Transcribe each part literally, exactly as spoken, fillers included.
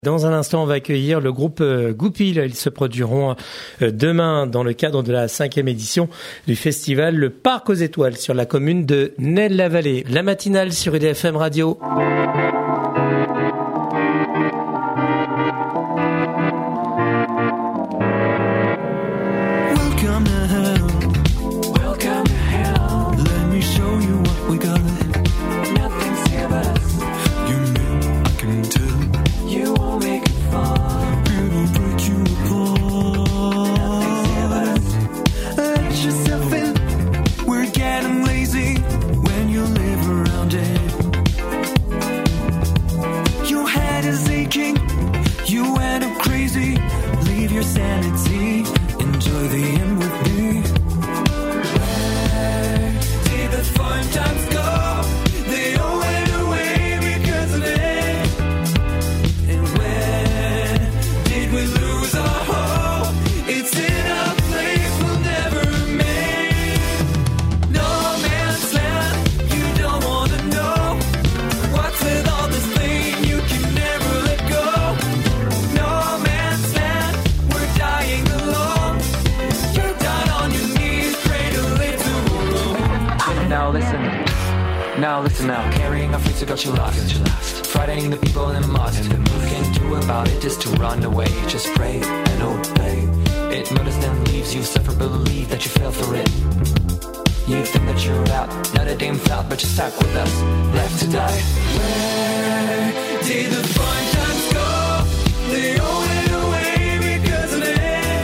Dans un instant, on va accueillir le groupe Goupil. Ils se produiront demain dans le cadre de la cinquième édition du festival Le Parc aux Étoiles sur la commune de Nesle-la-Vallée. La matinale sur U D F M Radio. Now listen now, carrying our feet got you lost, got you lost. Frightening the people in the mosque, and the move can do about it is to run away. Just pray and obey. It murders then leaves you suffer, believe that you fell for it. You think that you're out, not a damn thought, but you're stuck with us, left to die. Where did the fun times go? They all went away because of it.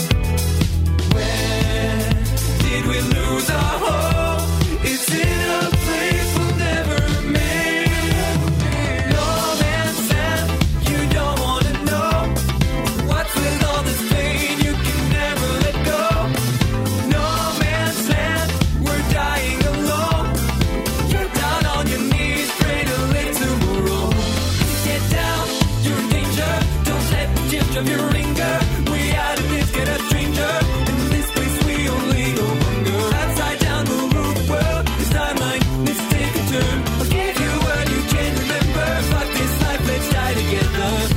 Where did we lose our hope? It's in a place we'll never make. No man's land, you don't wanna know. What's with all this pain you can never let go? No man's land, we're dying alone. You're down on your knees, pray to live tomorrow. Get down, you're in danger. Don't let the gift of your anger. We out of this, get a stranger. In this place we only go hunger. Upside down, we'll rule the world. This timeline, let's take a turn. I'll give you what you can remember. Fuck this life, let's die together.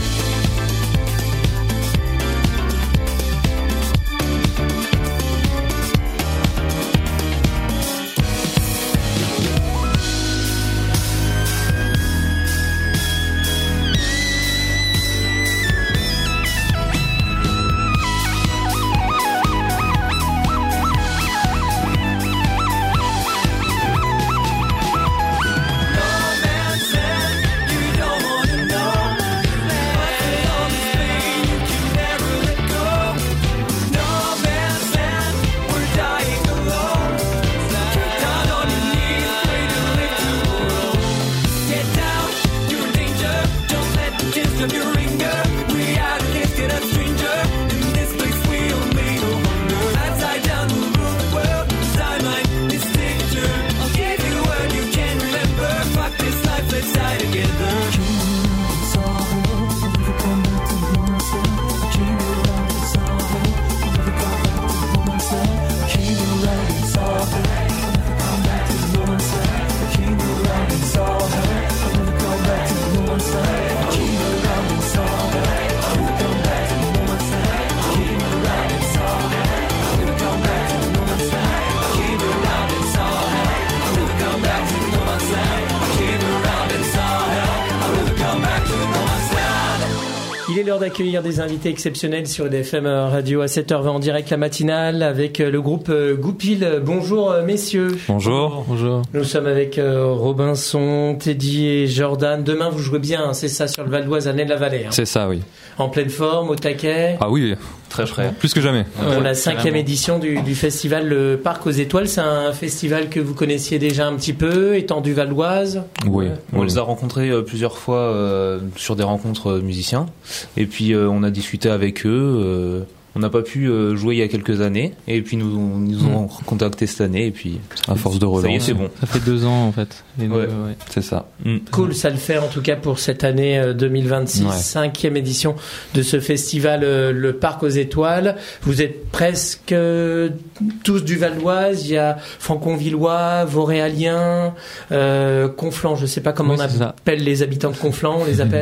Il est l'heure d'accueillir des invités exceptionnels sur U D F M Radio à sept heures vingt en direct la matinale avec le groupe Goupil. Bonjour messieurs. Bonjour. Bonjour. Nous sommes avec Robinson, Teddy et Jordan. Demain vous jouez bien, c'est ça, sur le Val d'Oise à Nesle-la-Vallée. Hein. C'est ça, oui. En pleine forme, au taquet. Ah oui, très frais. Plus que jamais. Pour ouais, la cinquième édition du, du festival Le Parc aux Étoiles, c'est un festival que vous connaissiez déjà un petit peu, étendu Val d'Oise. Oui. Ouais. On oui. les a rencontrés euh, plusieurs fois euh, sur des rencontres euh, musiciens. Et puis euh, on a discuté avec eux. Euh, on n'a pas pu euh, jouer il y a quelques années. Et puis nous, nous ont mmh. contacté cette année. Et puis à force de relance, ça y est, c'est bon. Ça fait deux ans en fait. Et ouais. Nous, ouais. C'est ça. Mmh. Cool, ça le fait en tout cas pour cette année deux mille vingt-six, ouais. cinquième édition de ce festival euh, Le Parc aux Étoiles. Vous êtes presque euh, tous du Val d'Oise. Il y a Franconvillois, Vauréaliens, euh, Conflans. Je ne sais comment oui, on appelle ça. Les habitants de Conflans. On les appelle.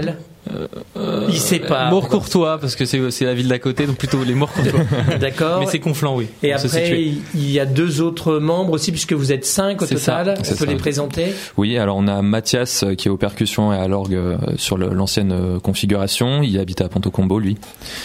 Euh, Il sait pas. Mours-Courtois, parce que c'est, c'est la ville d'à côté, donc plutôt les Mours-Courtois. D'accord. Mais c'est Conflans, oui. Et On se après, situe. il y a deux autres membres aussi, puisque vous êtes cinq au C'est total. ça, On c'est peut ça. les présenter. Oui, alors on a Mathias euh, qui est aux percussions et à l'orgue euh, sur le- l'ancienne euh, configuration. Il habite à Ponto-Combo, lui.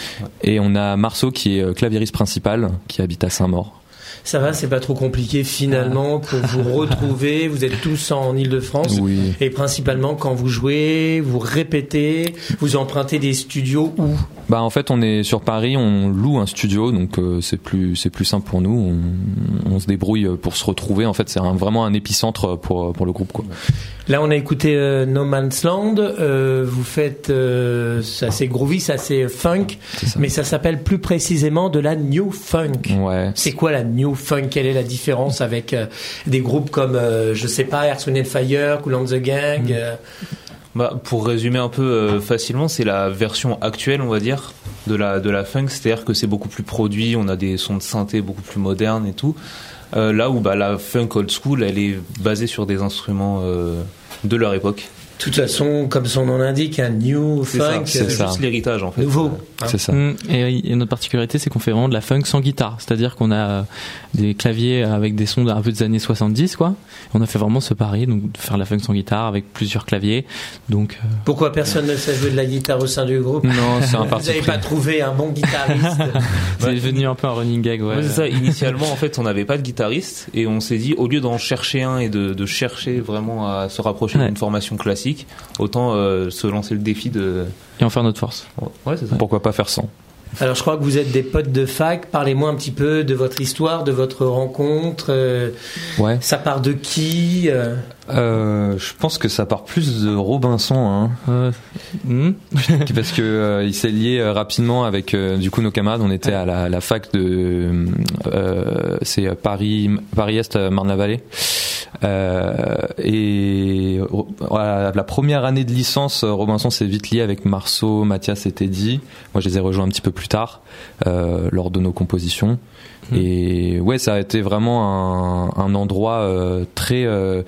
Et on a Marceau qui est euh, claviériste principal, qui habite à Saint-Maur. Ça va, c'est pas trop compliqué finalement pour vous retrouver. Vous êtes tous en Île-de-France. Oui. Et principalement quand vous jouez, vous répétez, vous empruntez des studios où? Bah en fait on est sur Paris, on loue un studio, donc euh, c'est plus c'est plus simple pour nous. On, on se débrouille pour se retrouver. En fait c'est un, vraiment un épicentre pour pour le groupe quoi. Là, on a écouté euh, No Man's Land. Euh, vous faites, euh, c'est assez groovy, c'est assez funk, C'est ça. mais ça s'appelle plus précisément de la new funk. Ouais. C'est quoi la new funk? Quelle est la différence avec euh, des groupes comme, euh, je sais pas, Earth, Wind and Fire, Kool and the Gang? euh, Bah, pour résumer un peu euh, facilement, c'est la version actuelle, on va dire, de la de la funk, c'est-à-dire que c'est beaucoup plus produit, on a des sons de synthé beaucoup plus modernes et tout. Euh, là où bah la funk old school, elle est basée sur des instruments euh, de leur époque. De toute façon, comme son nom l'indique, un new C'est ça, funk, c'est euh, ça. juste l'héritage en fait. nouveau. hein. C'est ça. Mm. Et, et notre particularité, c'est qu'on fait vraiment de la funk sans guitare. C'est-à-dire qu'on a des claviers avec des sons un peu des années soixante-dix, quoi. On a fait vraiment ce pari, donc de faire de la funk sans guitare avec plusieurs claviers. Donc, euh, Pourquoi personne ne sait jouer de la guitare au sein du groupe? Non, c'est un Vous parti n'avez pris. pas trouvé un bon guitariste? c'est devenu un peu un running gag, ouais. Ouais, c'est ça. Initialement, en fait, on n'avait pas de guitariste et on s'est dit, au lieu d'en chercher un et de, de chercher vraiment à se rapprocher Ouais. d'une formation classique, autant euh, se lancer le défi de. Et en faire notre force. Ouais, c'est ça. Pourquoi pas faire sans? Alors, je crois que vous êtes des potes de fac. Parlez-moi un petit peu de votre histoire, de votre rencontre. Euh, Ouais. ça part de qui? euh Euh, je pense que ça part plus de Robinson, hein, Euh, mm. parce que euh, il s'est lié euh, rapidement avec euh, du coup nos camarades. On était à la, la fac de euh, c'est euh, Paris Paris Est euh, Marne-la-Vallée. Euh, et euh, voilà, la première année de licence, euh, Robinson s'est vite lié avec Marceau, Mathias et Teddy. Moi, je les ai rejoints un petit peu plus tard euh, lors de nos compositions. Mmh. Et ouais, ça a été vraiment un, un endroit euh, très euh,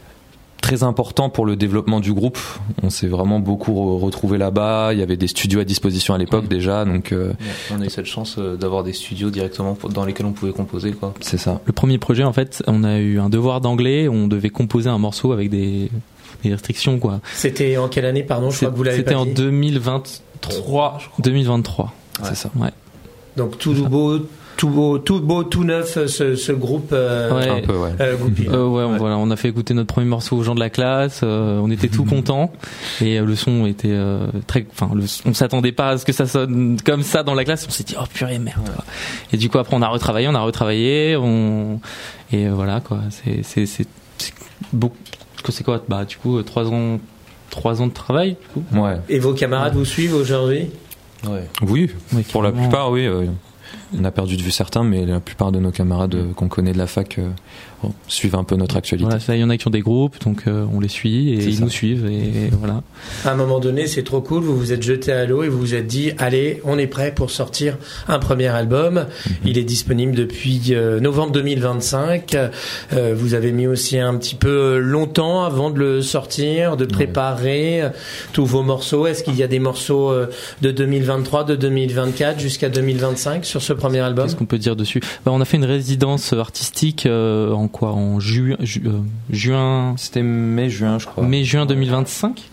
très important pour le développement du groupe. On s'est vraiment beaucoup re- retrouvé là-bas. Il y avait des studios à disposition à l'époque Mmh. déjà, donc euh, Ouais, on a eu cette chance euh, d'avoir des studios directement pour- dans lesquels on pouvait composer, quoi. c'est ça. Le premier projet, en fait, on a eu un devoir d'anglais. On devait composer un morceau avec des, des restrictions, quoi. C'était en quelle année, pardon? Je crois que vous l'avez C'était pas en dit. deux mille vingt-trois. deux mille vingt-trois. Ouais. C'est ça. Ouais. Donc tout beau, tout beau, tout beau, tout neuf, ce, ce groupe euh, Ouais. Un peu, ouais. euh, Goupil. Euh, ouais, on- Ouais. voilà, on a fait écouter notre premier morceau aux gens de la classe. euh, on était tout contents et euh, le son était euh, très. Enfin, le, on s'attendait pas à ce que ça sonne comme ça dans la classe. On s'est dit oh purée merde. quoi. Et du coup après on a retravaillé, on a retravaillé, on et euh, voilà quoi. C'est c'est c'est, c'est beaucoup. C'est quoi? Bah du coup euh, trois ans, trois ans de travail. Du coup. Ouais. Et vos camarades vous suivent aujourd'hui? Ouais. Oui, Oui, pour la carrément. plupart, oui. euh, on a perdu de vue certains, mais la plupart de nos camarades euh, qu'on connaît de la fac euh, bon, suivent un peu notre actualité. Voilà, ça, il y en a qui ont des groupes, donc euh, on les suit et C'est ils ça. nous suivent et voilà. À un moment donné, c'est trop cool. Vous vous êtes jeté à l'eau et vous vous êtes dit, allez, on est prêt pour sortir un premier album. Mhm. Il est disponible depuis euh, novembre deux mille vingt-cinq. Euh, vous avez mis aussi un petit peu longtemps avant de le sortir, de préparer euh, tous vos morceaux. Est-ce qu'il y a des morceaux euh, de deux mille vingt-trois, de deux mille vingt-quatre jusqu'à deux mille vingt-cinq sur ce premier album? Qu'est-ce qu'on peut dire dessus? Bah, on a fait une résidence artistique euh, en quoi? En ju- ju- euh, juin, C'était mai-juin, je crois. mai-juin deux mille vingt-cinq.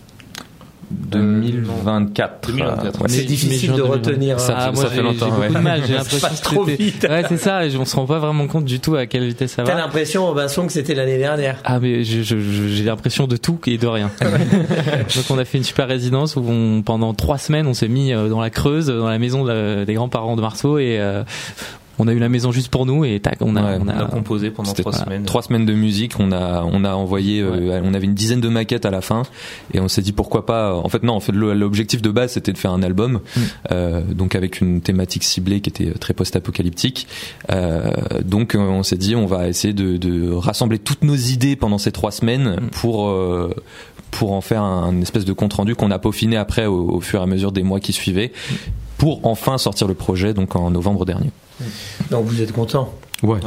deux mille vingt-quatre. deux mille vingt-quatre. Ouais. C'est Mais- difficile mais de juin retenir. Ça hein. fait- Ah, moi, ça fait j'ai- longtemps, j'ai beaucoup ouais. de mal. J'ai Ça l'impression passe que trop c'était- vite. Ouais, c'est ça. et On se rend pas vraiment compte du tout à quelle vitesse ça T'as va. l'impression, Robinson, que c'était l'année dernière. Ah mais je- je- je- j'ai l'impression de tout et de rien. Donc on a fait une super résidence où on, pendant trois semaines on s'est mis euh, dans la Creuse, dans la maison de- des grands-parents de Marceau et euh, on a eu la maison juste pour nous et tac, on a, Ouais, on On a a, composé pendant C'était trois pas- semaines. Trois semaines de musique, on a on a envoyé, euh, on avait une dizaine de maquettes à la fin, et on s'est dit pourquoi pas. En fait non, en fait le- l'objectif de base c'était de faire un album, Mm. euh, donc avec une thématique ciblée qui était très post-apocalyptique. Euh, donc euh, on s'est dit on va essayer de, de rassembler toutes nos idées pendant ces trois semaines Mm. pour euh, pour en faire un, un espèce de compte rendu qu'on a peaufiné après au, au fur et à mesure des mois qui suivaient, pour enfin sortir le projet donc en novembre dernier. Donc vous êtes content. Ouais. Ouais,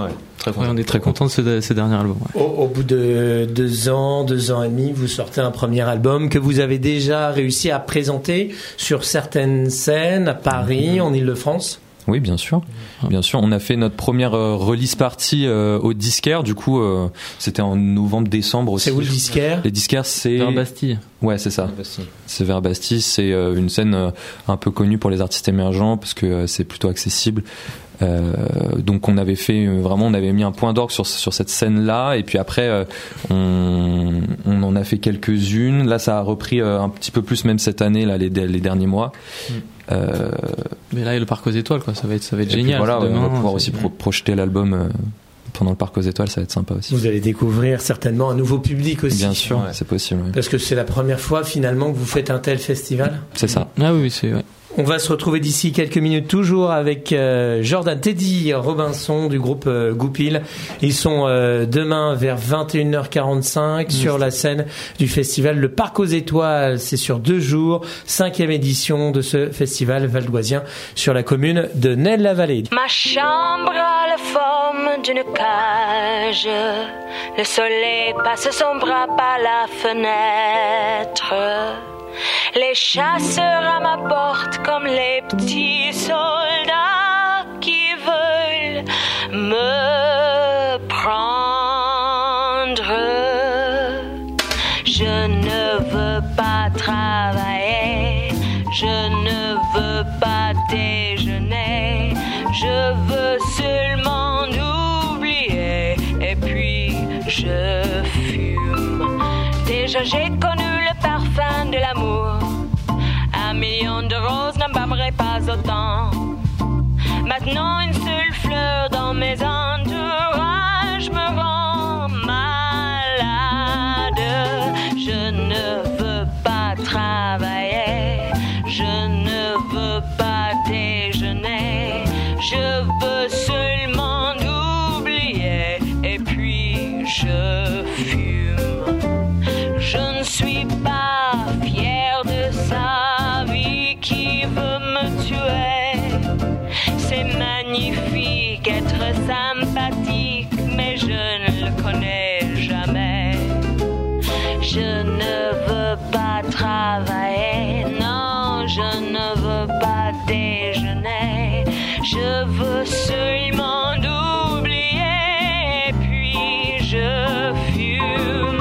très Ouais, content. on est très content de ce, ce dernier album. Ouais. Au, au bout de deux ans, deux ans et demi, vous sortez un premier album que vous avez déjà réussi à présenter sur certaines scènes à Paris, en Île-de-France. Oui, bien sûr. Bien sûr, on a fait notre première euh, release party euh, au disquaire. Du coup, euh, c'était en novembre-décembre aussi. C'est où le disquaire ? Les disquaires, c'est Vers Bastille. ouais, c'est ça. C'est vers Bastille. C'est euh, une scène euh, un peu connue pour les artistes émergents parce que euh, c'est plutôt accessible. Euh, donc on avait fait euh, vraiment, on avait mis un point d'orgue sur sur cette scène-là. Et puis après, euh, on on en a fait quelques-unes. Là, ça a repris euh, un petit peu plus même cette année, là, les les derniers mois. Mm. Euh, Mais là, il y a le Parc aux Étoiles, quoi. Ça va être, ça va être et puis génial. voilà, demain, on va pouvoir c'est- aussi pro- projeter l'album euh, pendant le Parc aux Étoiles, ça va être sympa aussi. Vous allez découvrir certainement un nouveau public aussi. Bien sûr, Ouais. c'est possible. Oui. Parce que c'est la première fois finalement que vous faites un tel festival. C'est ça. Ah oui, oui, c'est. Ouais. On va se retrouver d'ici quelques minutes toujours avec euh, Jordan Teddy Robinson du groupe euh, Goupil. Ils sont euh, demain vers vingt et une heures quarante-cinq sur la scène du festival Le Parc aux Étoiles. C'est sur deux jours, cinquième édition de ce festival valdoisien sur la commune de Nesle-la-Vallée. Ma chambre a la forme d'une cage. Le soleil passe son bras par la fenêtre. Les chasseurs à ma porte comme les petits soldats qui veulent me prendre. Je ne veux pas travailler, je ne veux pas déjeuner, je veux seulement oublier et puis je fume. Déjà j'ai connu le parfum de l'amour, un million de roses n'embâmerait pas autant. Maintenant une seule fleur dans mes entourages me rend malade. Je ne veux pas travailler, je ne veux pas déjeuner, je veux seulement oublier et puis je fume. Je ne suis pas fière de sa vie qui veut me tuer. C'est magnifique être sympathique, mais je ne le connais jamais. Je ne veux pas travailler, non, je ne veux pas déjeuner. Je veux seulement oublier, puis je fume.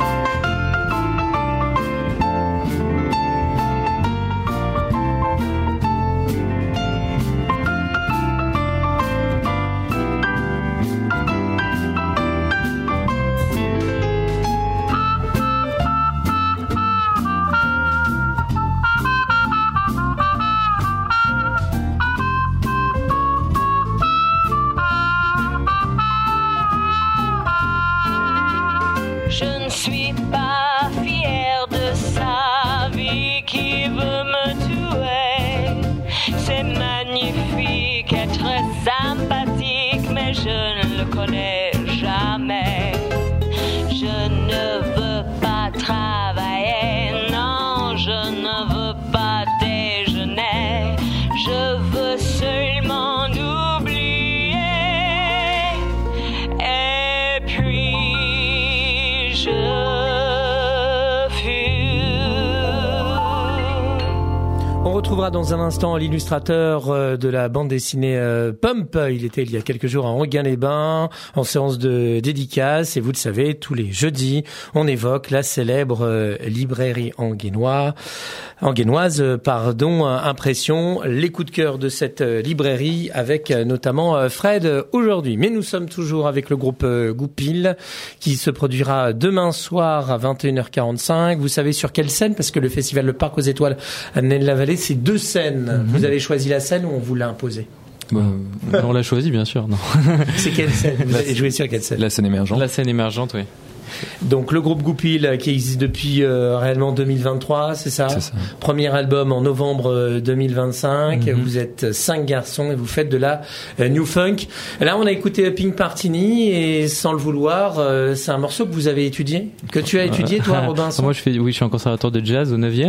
Je ne suis pas fière de sa vie qui veut me tuer. C'est magnifique être sympathique, mais je ne le connais jamais. Je ne veux pas travailler, non, je ne veux pas déjeuner. Je veux seulement oublier. Et puis je On retrouvera dans un instant l'illustrateur euh, de la bande dessinée euh, Pump. Il était il y a quelques jours à Enghien-les-Bains en séance de dédicace. Et vous le savez, tous les jeudis, on évoque la célèbre euh, librairie enguennoise, enguennoise, euh, pardon, euh, Impression. Les coups de cœur de cette euh, librairie avec euh, notamment euh, Fred euh, aujourd'hui. Mais nous sommes toujours avec le groupe euh, Goupil qui se produira demain soir à vingt et une heures quarante-cinq. Vous savez sur quelle scène? Parce que le festival Le Parc aux Étoiles à Nesle-la-Vallée, c'est deux scènes. Mm-hmm. Vous avez choisi la scène ou on vous l'a imposée? Bah, on l'a choisi, bien sûr. Non. C'est quelle scène? Vous allez jouer sur quelle scène? La scène émergente. La scène émergente, oui. Donc le groupe Goupil qui existe depuis euh, réellement deux mille vingt-trois, c'est ça? C'est ça. Premier album en novembre euh, deux mille vingt-cinq. Mm-hmm. Vous êtes cinq garçons et vous faites de la euh, new funk. Là, on a écouté Pink Martini et sans le vouloir, euh, c'est un morceau que vous avez étudié, que tu as étudié toi, Robinson? Moi, je fais, oui, je suis en conservatoire de jazz au neuvième.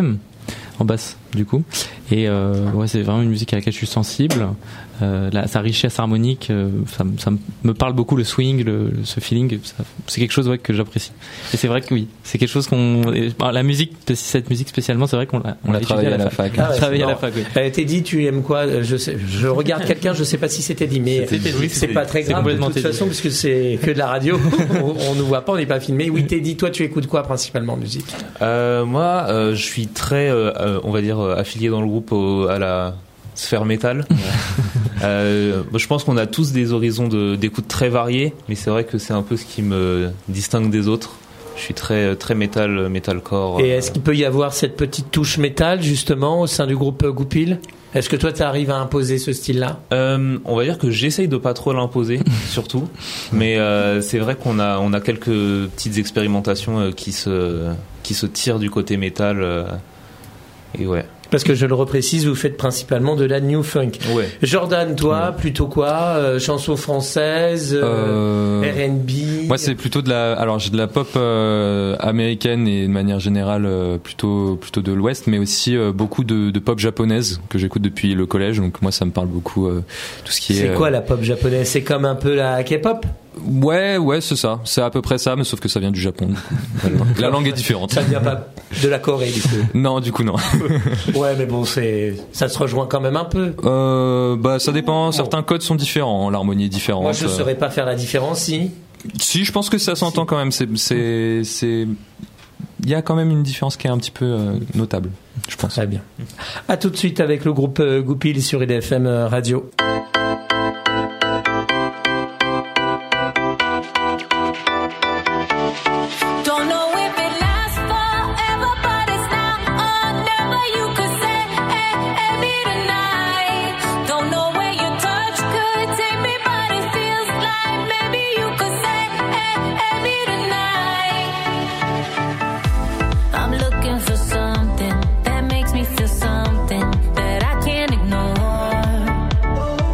en basse du coup. Et euh, ouais, c'est vraiment une musique à laquelle je suis sensible. Euh, la, sa richesse harmonique, euh, ça, ça me parle beaucoup, le swing, le, le- ce feeling. Ça, c'est quelque chose ouais, que j'apprécie. Et c'est vrai que oui, c'est quelque chose qu'on. et, bah, la musique, cette musique spécialement, c'est vrai qu'on l'a, On l'a étudiée travaillé à la fac. Ah ouais, Travaillé c'est à la marrant. fac. Oui. Euh, Teddy, tu aimes quoi? Euh, je sais, je regarde quelqu'un, je sais pas si c'était dit, mais C'était dit, c'est c'était pas dit. très C'est grave de complètement toute Teddy. façon puisque c'est que de la radio. on, on nous voit pas, on n'est pas filmé. Oui, Teddy, toi, tu écoutes quoi principalement en musique? Euh, moi, euh, je suis très, euh, euh, on va dire, euh, affilié dans le groupe au- à la sphère métal. euh, je pense qu'on a tous des horizons de, d'écoute très variés, mais c'est vrai que c'est un peu ce qui me distingue des autres. Je suis très, très métal, metalcore. Et est-ce qu'il peut y avoir cette petite touche métal justement au sein du groupe euh, Goupil? Est-ce que toi, tu arrives à imposer ce style-là? Euh, on va dire que j'essaye de pas trop l'imposer, surtout. Mais euh, c'est vrai qu'on a, on a quelques petites expérimentations euh, qui se, qui se tirent du côté métal. euh, et ouais. Parce que je le reprécise, vous faites principalement de la new funk. Ouais. Jordan, toi, plutôt quoi? euh, Chanson française, euh, Euh, R and B? Moi, c'est plutôt de la. Alors, j'ai de la pop euh, américaine et de manière générale euh, plutôt plutôt de l'Ouest, mais aussi euh, beaucoup de, de pop japonaise que j'écoute depuis le collège. Donc moi, ça me parle beaucoup euh, tout ce qui est. C'est quoi euh, la pop japonaise? C'est comme un peu la K-pop? Ouais, ouais, c'est ça. C'est à peu près ça, mais sauf que ça vient du Japon. du coup. La langue est différente. Ça vient pas de la Corée, du coup. Non, du coup non. Ouais, mais bon, c'est, ça se rejoint quand même un peu. Euh, bah ça dépend. Certains codes sont différents. L'harmonie est différente. Moi, je saurais pas faire la différence, si. Si, je pense que ça s'entend quand même. C'est, c'est, c'est. Il y a quand même une différence qui est un petit peu euh, notable, je pense. Très bien. À tout de suite avec le groupe euh, Goupil sur I D F M Radio. Don't know if it lasts forever, but it's now or never. You could say, hey, hey, me tonight. Don't know where your touch could take me, but it feels like maybe you could say, hey, hey, me tonight. I'm looking for something that makes me feel something that I can't ignore.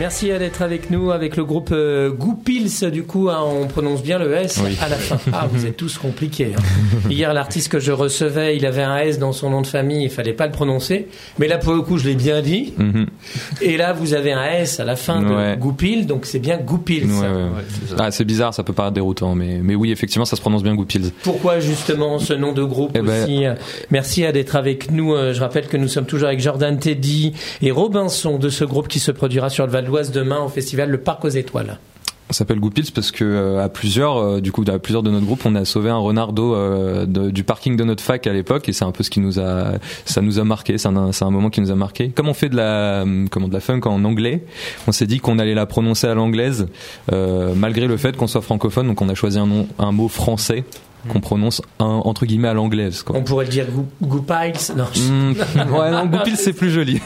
Merci d'être avec nous avec le groupe euh, Goupils. Du coup, hein, on prononce bien le S Oui. à la fin. Ah, vous êtes tous compliqués. Hein. Hier, l'artiste que je recevais, il avait un S dans son nom de famille. Il fallait pas le prononcer. Mais là, pour le coup, je l'ai bien dit. Mhm. Et là, vous avez un S à la fin de Ouais. Goupil, donc c'est bien Goupils. Ouais, ouais. Ouais, c'est ça. Ah, c'est bizarre, ça peut paraître déroutant, mais, mais oui, effectivement, ça se prononce bien Goupils. Pourquoi justement ce nom de groupe Eh ben- aussi euh, Merci à d'être avec nous. Euh, Je rappelle que nous sommes toujours avec Jordan, Teddy et Robinson de ce groupe qui se produira sur le Val d'Oise demain au festival Le Parc aux Étoiles. On s'appelle Goupils parce que euh, à plusieurs, euh, du coup, à plusieurs de notre groupe, on a sauvé un renard d'eau euh, de- du parking de notre fac à l'époque, et c'est un peu ce qui nous a, ça nous a marqué. C'est un, c'est un moment qui nous a marqué. Comme on fait de la, euh, comment, de la funk en anglais, on s'est dit qu'on allait la prononcer à l'anglaise, euh, malgré le fait qu'on soit francophone. Donc, on a choisi un nom, un mot français qu'on prononce un, entre guillemets à l'anglaise, quoi. On pourrait le dire Gou- Goupils. Non, Mmh, ouais, non, Goupils c'est plus joli.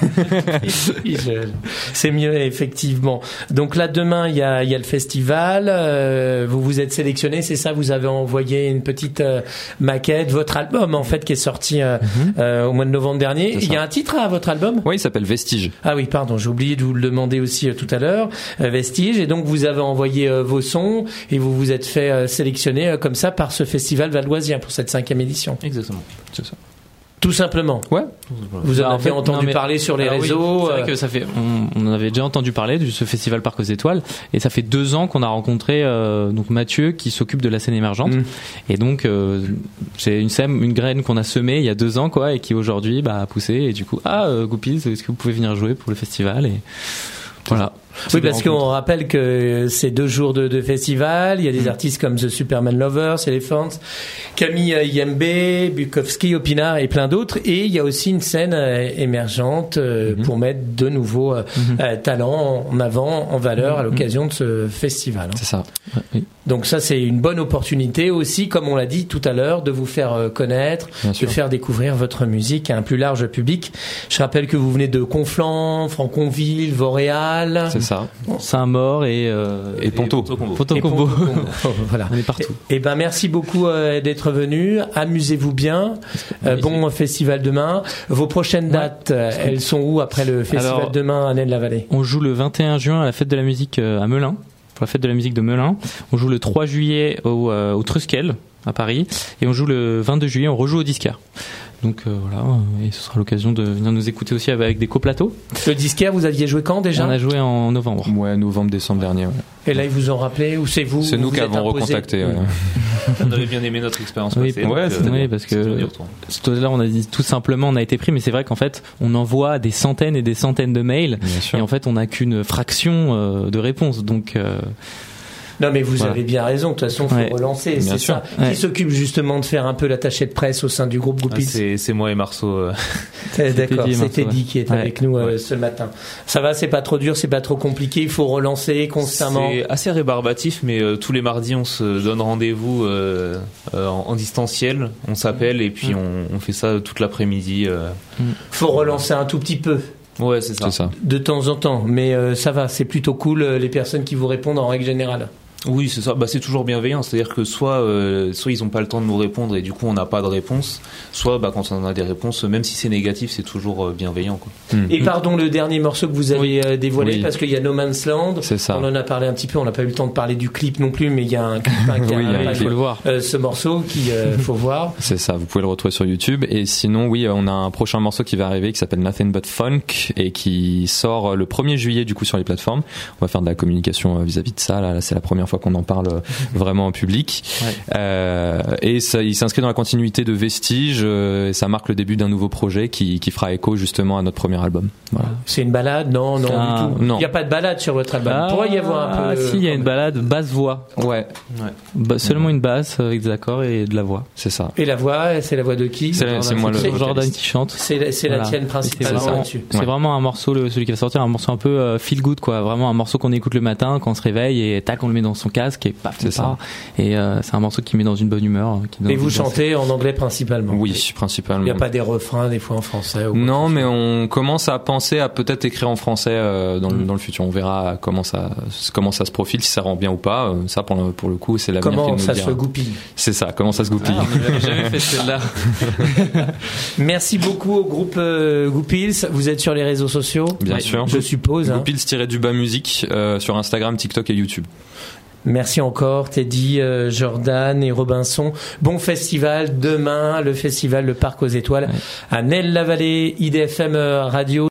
je- c'est mieux effectivement. Donc là demain il y a, il y a le festival. Euh, vous vous êtes sélectionné, c'est ça? Vous avez envoyé une petite euh, maquette, votre album en fait qui est sorti euh, euh, au mois de novembre dernier. C'est Il y a ça. un titre à votre album? Ouais, il s'appelle Vestige. Ah oui, pardon, j'ai oublié de vous le demander aussi euh, tout à l'heure. Euh, Vestige, et donc vous avez envoyé euh, vos sons et vous vous êtes fait euh, sélectionner euh, comme ça par ce festival valdoisien pour cette cinquième édition. Exactement. C'est ça. Tout simplement. Ouais. Vous en Bah, en avez fait, entendu non, mais- parler sur les Alors oui, réseaux. c'est vrai euh, que ça fait, on, on en avait déjà entendu parler de ce festival Parc aux Étoiles, et ça fait deux ans qu'on a rencontré euh, donc Mathieu qui s'occupe de la scène émergente, Mm. et donc euh, c'est une sème, une graine qu'on a semée il y a deux ans quoi, et qui aujourd'hui bah, a poussé, et du coup ah euh, Goupils, est-ce que vous pouvez venir jouer pour le festival, et voilà. Oui, parce qu'on rappelle que c'est deux jours de, de festival. Il y a des artistes comme The Superman Lovers, Elephants, Camille euh, Yembe, Bukowski, Opinard et plein d'autres. Et il y a aussi une scène euh, émergente euh, Mhm. pour mettre de nouveaux euh, euh, talents en avant, en valeur à Mhm. l'occasion de ce festival. hein. C'est ça. Ouais, oui. Donc ça, c'est une bonne opportunité aussi, comme on l'a dit tout à l'heure, de vous faire euh, connaître, Bien de sûr. faire découvrir votre musique à un plus large public. Je rappelle que vous venez de Conflans, Franconville, Vauréal. C'est ça. Saint-Maur et euh, Et Ponto. Ponto Combo. Ponto Et Combo. Ponto Combo. Voilà. On est partout. Eh ben merci beaucoup euh, d'être venu. Amusez-vous bien. Euh, bon festival demain. Vos prochaines dates, euh, elles sont où après le festival Alors, demain à Naine-la-Vallée? On joue le vingt et un juin à la fête de la musique euh, à Melun, pour la fête de la musique de Melun. On joue le trois juillet au, euh, au Truskel à Paris, et on joue le vingt-deux juillet, on rejoue au Disquaire. Donc euh, voilà, euh, et ce sera l'occasion de venir nous écouter aussi avec des coplateaux. Le disquaire, vous aviez joué quand déjà? On a joué en novembre. Ouais, novembre, décembre dernier. Ouais. Et là, ils vous ont rappelé ou c'est vous? C'est nous vous qui êtes avons imposé recontacté. Ouais. On avait bien aimé notre expérience Oui, passée. ouais, donc, c'était euh, Oui, parce c'est que tout d'y retourner. là on a dit tout simplement on a été pris, mais c'est vrai qu'en fait on envoie des centaines et des centaines de mails, Bien sûr. et en fait on n'a qu'une fraction euh, de réponse. Donc euh, Non, mais vous Voilà. avez bien raison. De toute façon, faut Ouais. relancer. Bien C'est sûr. ça. Ouais. Qui s'occupe justement de faire un peu l'attaché de presse au sein du groupe Ah, Goupils? c'est c'est moi et Marceau. euh, Eh, D'accord, Teddy, c'est Marceau, Teddy ouais. qui est Ouais. avec nous euh, Ouais. ce matin. Ça va, c'est pas trop dur, c'est pas trop compliqué. Il faut relancer constamment. C'est assez rébarbatif, mais euh, tous les mardis, on se donne rendez-vous euh, euh, en, en distanciel. On s'appelle et puis on, on fait ça toute l'après-midi. euh. Faut relancer un tout petit peu Ouais, c'est ça. C'est ça. de temps en temps, mais euh, ça va, c'est plutôt cool euh, les personnes qui vous répondent en règle générale. Oui, c'est ça. Bah, c'est toujours bienveillant. C'est-à-dire que soit, euh, soit ils n'ont pas le temps de nous répondre et du coup on n'a pas de réponse. Soit, bah, quand on a des réponses, même si c'est négatif, c'est toujours euh, bienveillant, quoi. Et pardon, le dernier morceau que vous avez euh, dévoilé, Oui. parce qu'il y a No Man's Land. C'est ça. On en a parlé un petit peu, on n'a pas eu le temps de parler du clip non plus, mais il y a un clip hein, qui a Oui, il y a un un impact, il faut le voir. euh, ce morceau qu'il euh, faut voir. C'est ça, vous pouvez le retrouver sur YouTube. Et sinon, oui, on a un prochain morceau qui va arriver qui s'appelle Nothing But Funk et qui sort le premier juillet du coup sur les plateformes. On va faire de la communication euh, vis-à-vis de ça. Là, là c'est la première fois qu'on en parle euh, vraiment en public. Ouais. Euh, et ça, il s'inscrit dans la continuité de Vestige. Euh, et ça marque le début d'un nouveau projet qui, qui fera écho justement à notre premier album. Voilà. C'est une balade? Non, non, Ah, du tout. non. Il n'y a pas de balade sur votre album. Il pourrait y avoir un peu. Ah, si, il y a une balade basse voix. Ouais, Ba- seulement une basse avec des accords et de la voix. c'est ça. Et la voix, c'est la voix de qui? C'est, c'est moi le C'est Jordan vocaliste. qui chante. C'est c'est la Voilà. tienne Et c'est principalement vraiment, là-dessus. c'est Ouais. vraiment un morceau, le- celui qui va sortir, un morceau un peu euh, feel good, quoi. Vraiment un morceau qu'on écoute le matin quand on se réveille et tac, on le met dans, son casque et paf, C'est on ça. part. Et euh, c'est un morceau qui met dans une bonne humeur. Qui donne Et envie vous de danser. chantez en anglais principalement. Oui, principalement. Il n'y a pas des refrains des fois en français ou quoi Non, que ce mais soit. on commence à penser à peut-être écrire en français euh, dans, le, Mm. dans le futur. On verra comment ça comment ça se profile, si ça rend bien ou pas. Euh, Ça, pour le, pour le coup, c'est l'avenir qui Comment nous ça dira. se goupille. C'est ça, comment ça se goupille. Ah, on n'avait jamais fait celle-là. Merci beaucoup au groupe euh, Goupils. Vous êtes sur les réseaux sociaux, Bien Ouais, sûr. je suppose. Hein. Goupils-du-bas musique euh, sur Instagram, TikTok et YouTube. Merci encore Teddy, euh, Jordan et Robinson. Bon festival demain, le festival Le Parc aux Étoiles Ouais. à Nel-la-Vallée, I D F M Radio.